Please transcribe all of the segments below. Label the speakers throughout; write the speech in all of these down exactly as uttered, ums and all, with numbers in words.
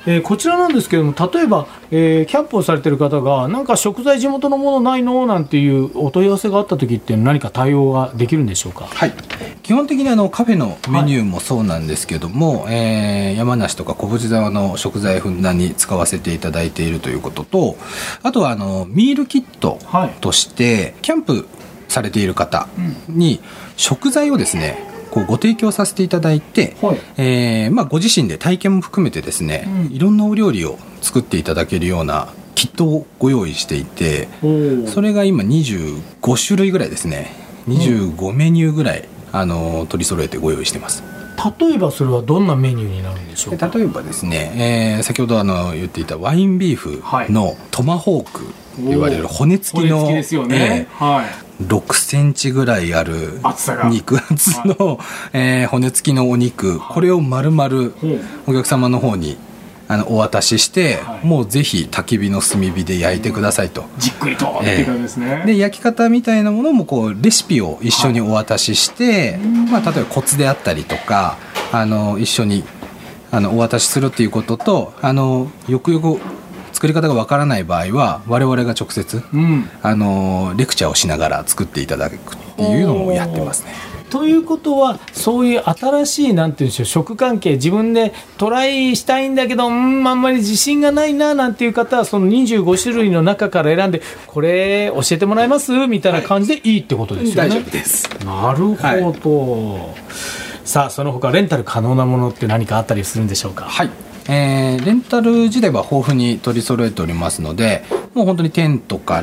Speaker 1: えー、こちらなんですけども、例えば、えー、キャンプをされている方がなんか食材地元のものないのなんていうお問い合わせがあった時って何か対応ができるんでしょうか。
Speaker 2: はい、基本的にあのカフェのメニューもそうなんですけども、はい、えー、山梨とか小淵沢の食材をふんだんに使わせていただいているということと、あとはあのミールキットとして、はい、キャンプされている方に食材をですねこうご提供させていただいて、はい、えーまあ、ご自身で体験も含めてですね、うん、いろんなお料理を作っていただけるようなキットをご用意していて、それが今にじゅうごしゅるいぐらいですね、にじゅうごメニューぐらい、あの取り揃えてご用意してます。
Speaker 1: 例えばそれはどんなメニューになるんでしょうか。
Speaker 2: 例えばですね、えー、先ほどあの言っていたワインビーフのトマホークと言われる骨付きの、
Speaker 1: 骨付きですよね、
Speaker 2: えーはい、ろくセンチぐらいある肉厚の、えー、骨付きのお肉、これを丸々お客様の方にあのお渡しして、はい、もうぜひ焚き火の炭火で焼いてくださいと、
Speaker 1: じっくりとっていう感じですね、
Speaker 2: えー、で焼き方みたいなものもこうレシピを一緒にお渡しして、はい、まあ、例えばコツであったりとかあの一緒にあのお渡しするっていうことと、あのよくよく作り方がわからない場合は我々が直接、うん、あのレクチャーをしながら作っていただくっていうのもやってますね。
Speaker 1: ということはそういう新しいなんていうんでしょう、食関係自分でトライしたいんだけど、うん、あんまり自信がないななんていう方はそのにじゅうごしゅるいの中から選んでこれ教えてもらえますみたいな感じでいいってことですよね、
Speaker 2: はい、大丈夫です。
Speaker 1: なるほど、はい、さあその他レンタル可能なものって何かあったりするんでしょうか。
Speaker 2: はい、えー、レンタル自体は豊富に取り揃えておりますので、もう本当にテントから、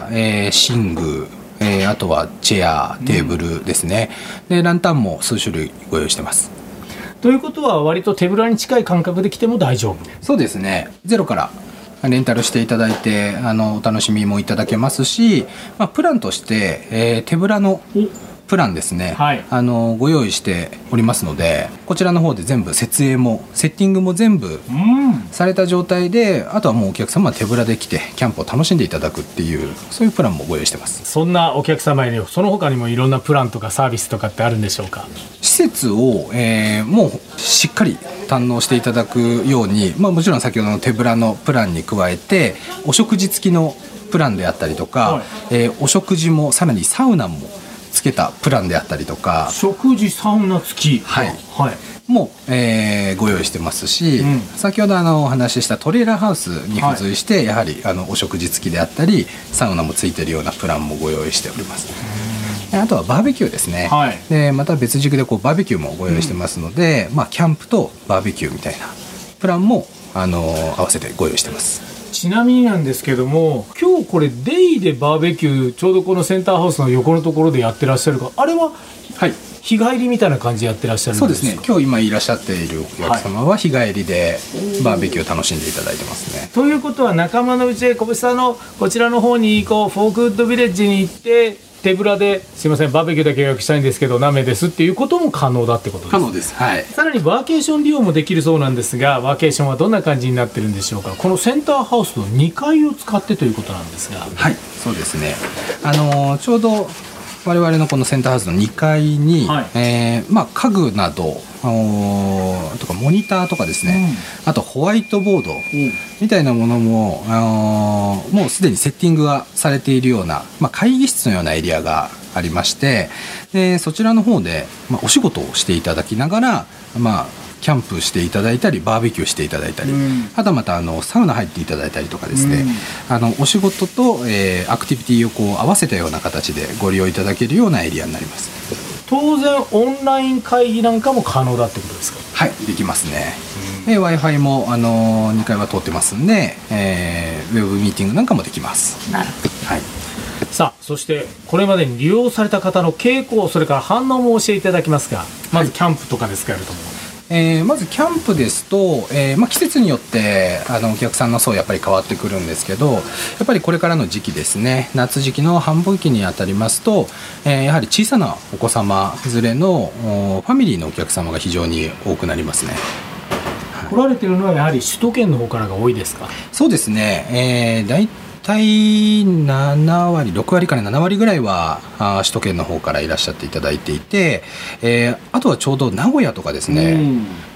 Speaker 2: えー、寝具、えー、あとはチェアテーブルですね、うん、でランタンも数種類ご用意してます。
Speaker 1: ということは割と手ぶらに近い感覚で来ても大丈夫。
Speaker 2: そうですね、ゼロからレンタルしていただいてあのお楽しみもいただけますし、まあ、プランとして、えー、手ぶらのプランですね、はい、あのご用意しておりますので、こちらの方で全部設営もセッティングも全部された状態で、うん、あとはもうお客様は手ぶらで来てキャンプを楽しんでいただくっていうそういうプランもご用意してます。
Speaker 1: そんなお客様にその他にもいろんなプランとかサービスとかってあるんでしょうか。
Speaker 2: 施設を、えー、もうしっかり堪能していただくように、まあ、もちろん先ほどの手ぶらのプランに加えてお食事付きのプランであったりとか、はい、えー、お食事もさらにサウナもつけたプランであったりとか、
Speaker 1: 食事サウナ付き、
Speaker 2: はいはい、も、えー、ご用意してますし、うん、先ほどあのお話ししたトレーラーハウスに付随して、はい、やはりあのお食事付きであったりサウナもついてるようなプランもご用意しております。あとはバーベキューですね、はい、でまた別軸でこうバーベキューもご用意してますので、うん、まあ、キャンプとバーベキューみたいなプランもあの合わせてご用意してます。
Speaker 1: ちなみになんですけども、今日これデイでバーベキューちょうどこのセンターハウスの横のところでやってらっしゃるか、あれは、はい、日帰りみたいな感じでやってらっしゃるんですか。
Speaker 2: そうですね、今日今いらっしゃっているお客様は日帰りでバーベキューを楽しんでいただいてますね。
Speaker 1: ということは仲間のうちで小淵さんのこちらの方にこうフォークウッドビレッジに行って手ぶらですいませんバーベキューだけ予約したいんですけど何名ですっていうことも可能だってことですか。
Speaker 2: 可能です、はい、
Speaker 1: さらにワーケーション利用もできるそうなんですが、ワーケーションはどんな感じになってるんでしょうか。このセンターハウスのにかいを使ってということなんですが。
Speaker 2: はい、そうですね、あのー、ちょうど我々のこのセンターハウスのにかいに、はい、えーまあ、家具などとかモニターとかですね、うん、あとホワイトボードみたいなものも、あのー、もうすでにセッティングがされているような、まあ、会議室のようなエリアがありまして、でそちらの方で、まあ、お仕事をしていただきながら、まあ、キャンプしていただいたりバーベキューしていただいたり、うん、あとはまたあのサウナ入っていただいたりとかですね、うん、あのお仕事と、えー、アクティビティをこう合わせたような形でご利用いただけるようなエリアになります。
Speaker 1: 当然オンライン会議なんかも可能だってことですか。
Speaker 2: はい、できますね、うん、で Wi-Fi も、あのー、にかいは通ってますんで、えー、ウェブミーティングなんかもできます。
Speaker 1: なるほど、はい、さあそしてこれまでに利用された方の傾向、それから反応も教えていただけますか。まずキャンプとかですか。やると思う、
Speaker 2: えー、まずキャンプですと、えーまあ、季節によってあのお客さんの層やっぱり変わってくるんですけど、やっぱりこれからの時期ですね、夏時期の繁忙期にあたりますと、えー、やはり小さなお子様連れのファミリーのお客様が非常に多くなりますね。
Speaker 1: 来られているのはやはり首都圏の方からが多いですか。
Speaker 2: そうですね、えー、大体ななわりろくわりからななわりぐらいはあ首都圏の方からいらっしゃっていただいていて、えー、あとはちょうど名古屋とかですね、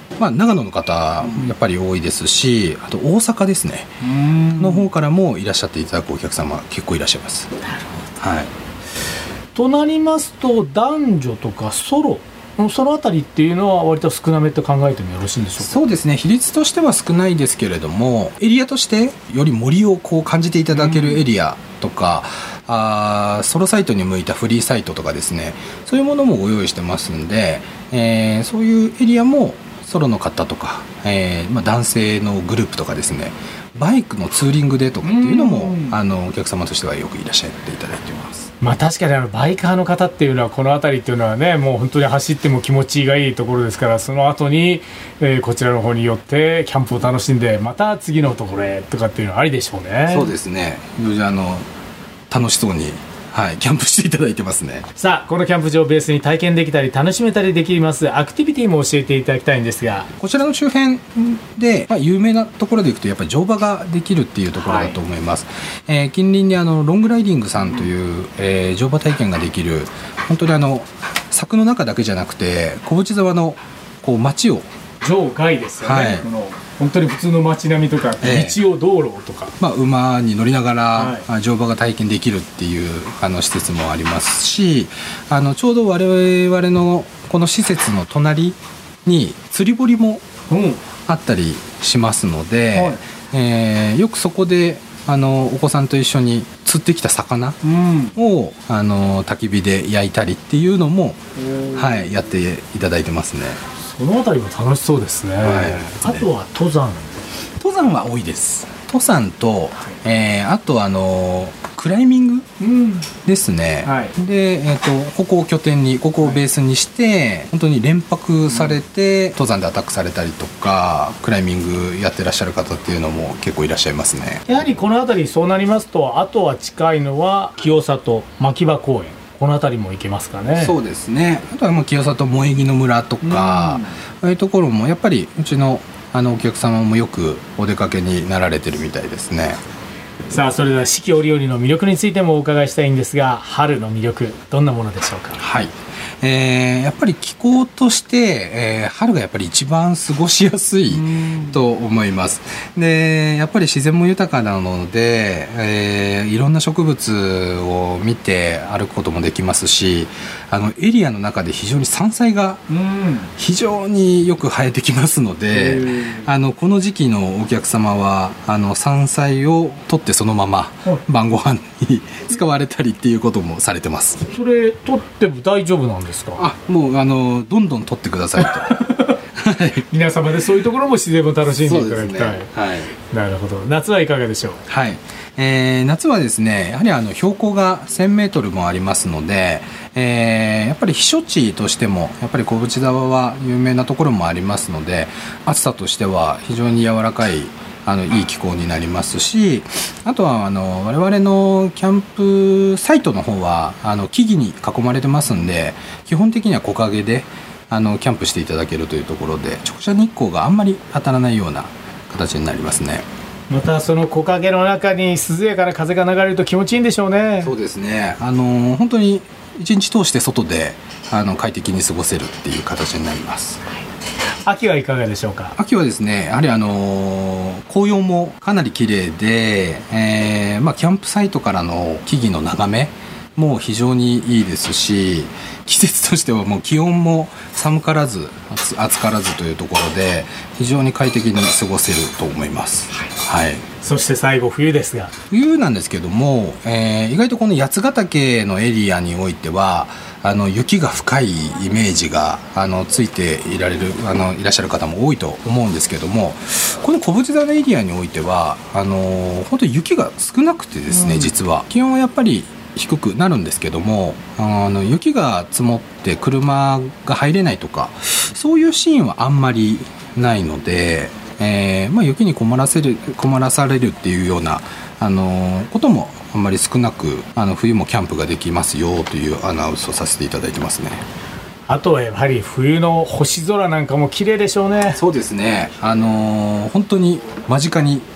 Speaker 2: まあ、長野の方やっぱり多いですし、あと大阪ですねの方からもいらっしゃっていただくお客様結構いらっしゃいます。
Speaker 1: なるほど、
Speaker 2: はい、
Speaker 1: となりますと男女とかソロそのあたりっていうのは割と少なめと考えてもよろしいんでしょうか。
Speaker 2: そうですね、比率としては少ないですけれども、エリアとしてより森をこう感じていただけるエリアとか、うん、あソロサイトに向いたフリーサイトとかですね、そういうものもご用意してますんで、えー、そういうエリアもソロの方とか、えーまあ、男性のグループとかですね、バイクのツーリングでとかっていうのも、うん、あのお客様としてはよくいらっしゃっていただいています。
Speaker 1: まあ、確かにあのバイカーの方っていうのはこの辺りっていうのはね、もう本当に走っても気持ちがいいところですから、その後に、えー、こちらの方に寄ってキャンプを楽しんでまた次のところへとかっていうのはありでしょうね。
Speaker 2: そうですね、あの楽しそうに、はい、キャンプしていただいてますね。
Speaker 1: さあ、このキャンプ場をベースに体験できたり楽しめたりできますアクティビティも教えていただきたいんですが、
Speaker 2: こちらの周辺で、まあ、有名なところでいくとやっぱり乗馬ができるっていうところだと思います。はい、えー、近隣にあのロングライディングさんという、えー、乗馬体験ができる、本当にあの柵の中だけじゃなくて小淵沢のこう街を
Speaker 1: 場外ですよね、はい、この本当に普通の街並みとか道を道路とか、
Speaker 2: えーまあ、馬に乗りながら、はい、乗馬が体験できるっていうあの施設もありますし、あのちょうど我々のこの施設の隣に釣り堀もあったりしますので、うん、はい、えー、よくそこであのお子さんと一緒に釣ってきた魚を、うん、あの焚き火で焼いたりっていうのも、はい、やっていただいてますね。
Speaker 1: そのあたりも楽しそうですね。はい、あとは登山
Speaker 2: 登山は多いです。登山と、えー、あとあのクライミングですね。うん、はい、で、えーと、ここを拠点にここをベースにして、はい、本当に連泊されて、うん、登山でアタックされたりとかクライミングやってらっしゃる方っていうのも結構いらっしゃいますね。
Speaker 1: やはりこの辺りそうなりますと、あとは近いのは清里牧場公園、この辺りも行けますかね。
Speaker 2: そうですね、あとはもう清里萌木の村とか、うん、ああいうところもやっぱりうちのあのお客様もよくお出かけになられてるみたいですね。
Speaker 1: さあ、それでは四季折々の魅力についてもお伺いしたいんですが、春の魅力どんなものでしょうか。
Speaker 2: はい、えー、やっぱり気候として、えー、春がやっぱり一番過ごしやすいと思います。でやっぱり自然も豊かなので、えー、いろんな植物を見て歩くこともできますし、あのエリアの中で非常に山菜が非常によく生えてきますので、あのこの時期のお客様はあの山菜を取ってそのまま晩ご飯に使われたりっていうこともされてます。
Speaker 1: それ取っても大丈夫なんですか。
Speaker 2: あ、もうあのどんどん取ってくださいと
Speaker 1: 皆様でそういうところも自然を楽しんでいただきたい。
Speaker 2: ね、はい、
Speaker 1: なるほど。夏はいかがでしょう。
Speaker 2: はい、えー、夏はですね、やはりあの標高がせんメートルもありますので、えー、やっぱり避暑地としてもやっぱり小淵沢は有名なところもありますので、暑さとしては非常に柔らかいあのいい気候になりますし、あとはあの我々のキャンプサイトの方はあの木々に囲まれてますんで、基本的には木陰であのキャンプしていただけるというところで、直射日光があんまり当たらないような形になりますね。
Speaker 1: またその木陰の中に涼やかな風が流れると気持ちいいんでしょうね。
Speaker 2: そうですね、あの本当に一日通して外であの快適に過ごせるっていう形になります。
Speaker 1: 秋はいかがでしょうか。
Speaker 2: 秋はですね、やはりあの紅葉もかなり綺麗で、えーまあ、キャンプサイトからの木々の眺めも非常にいいですし、季節としてはもう気温も寒からず暑からずというところで非常に快適に過ごせると思います。はい、
Speaker 1: そして最後冬ですが、
Speaker 2: 冬なんですけども、えー、意外とこの八ヶ岳のエリアにおいてはあの雪が深いイメージがあのついていられるあのいらっしゃる方も多いと思うんですけども、この小淵沢のエリアにおいてはあの本当に雪が少なくてですね、うん、実は気温はやっぱり低くなるんですけども、あの雪が積もって車が入れないとかそういうシーンはあんまりないので、えーまあ、雪に困らせる困らされるっていうようなあのこともあんまり少なく、あの冬もキャンプができますよというアナウンスをさせていただいてますね。
Speaker 1: あとはやはり冬の星空なんかも綺麗でしょうね。
Speaker 2: そうですね、あの本当に間近に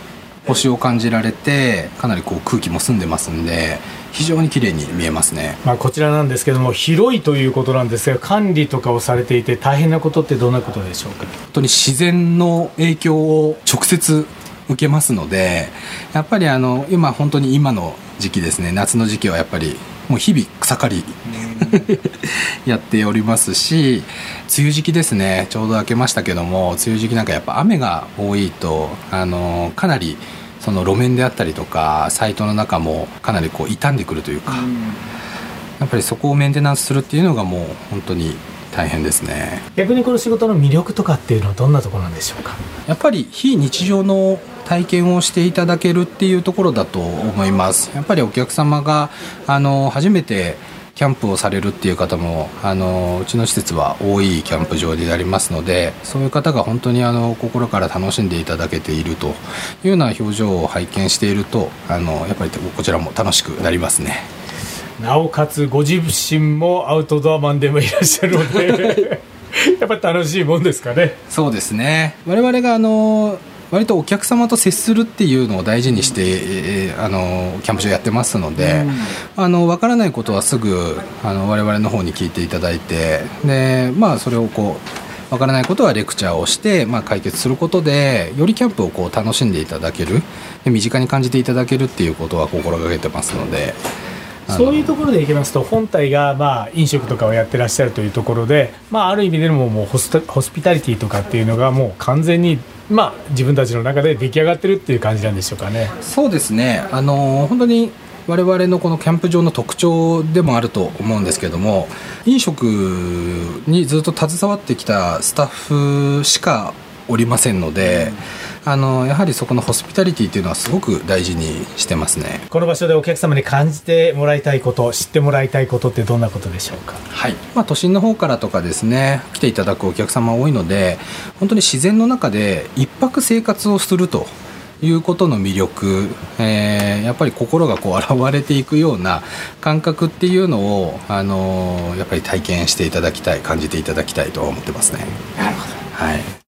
Speaker 2: 星を感じられて、かなりこう空気も澄んでますんで非常に綺麗に見えますね。
Speaker 1: まあ、こちらなんですけども広いということなんですが、管理とかをされていて大変なことってどんなことでしょうか。
Speaker 2: 本当に自然の影響を直接受けますので、やっぱりあの今本当に今の時期ですね、夏の時期はやっぱりもう日々草刈りやっておりますし、梅雨時期ですね、ちょうど明けましたけども、梅雨時期なんかやっぱ雨が多いとあのかなりその路面であったりとかサイトの中もかなりこう傷んでくるというか、やっぱりそこをメンテナンスするっていうのがもう本当に大変ですね。
Speaker 1: 逆にこの仕事の魅力とかっていうのはどんなところなんでしょうか。
Speaker 2: やっぱり非日常の体験をしていただけるっていうところだと思います。やっぱりお客様があの初めてキャンプをされるっていう方もあのうちの施設は多いキャンプ場でありますので、そういう方が本当にあの心から楽しんでいただけているというような表情を拝見していると、あのやっぱりこちらも楽しくなりますね。
Speaker 1: なおかつご自身もアウトドアマンでもいらっしゃるのでやっぱり楽しいもんですかね。
Speaker 2: そうですね、我々があの割とお客様と接するっていうのを大事にして、えー、あのキャンプ場やってますので、うん、あの分からないことはすぐあの我々の方に聞いていただいて、で、まあ、それをこう分からないことはレクチャーをして、まあ、解決することでよりキャンプをこう楽しんでいただける、で身近に感じていただけるっていうことは心がけてますので、
Speaker 1: そういうところでいきますと本体がまあ飲食とかをやってらっしゃるというところで、まあ、ある意味でももうホスト、ホスピタリティとかっていうのがもう完全にまあ自分たちの中で出来上がってるっていう感じなんでしょうかね。
Speaker 2: そうですね、あの本当に我々のこのキャンプ場の特徴でもあると思うんですけども、飲食にずっと携わってきたスタッフしかおりませんので、うん、あのやはりそこのホスピタリティというのはすごく大事にしてますね。
Speaker 1: この場所でお客様に感じてもらいたいこと、知ってもらいたいことってどんなことでしょうか。
Speaker 2: はい、まあ、都心の方からとかですね来ていただくお客様多いので、本当に自然の中で一泊生活をするということの魅力、えー、やっぱり心がこう現れていくような感覚っていうのを、あのー、やっぱり体験していただきたい、感じていただきたいと思ってますね。
Speaker 1: なるほど、
Speaker 2: はい。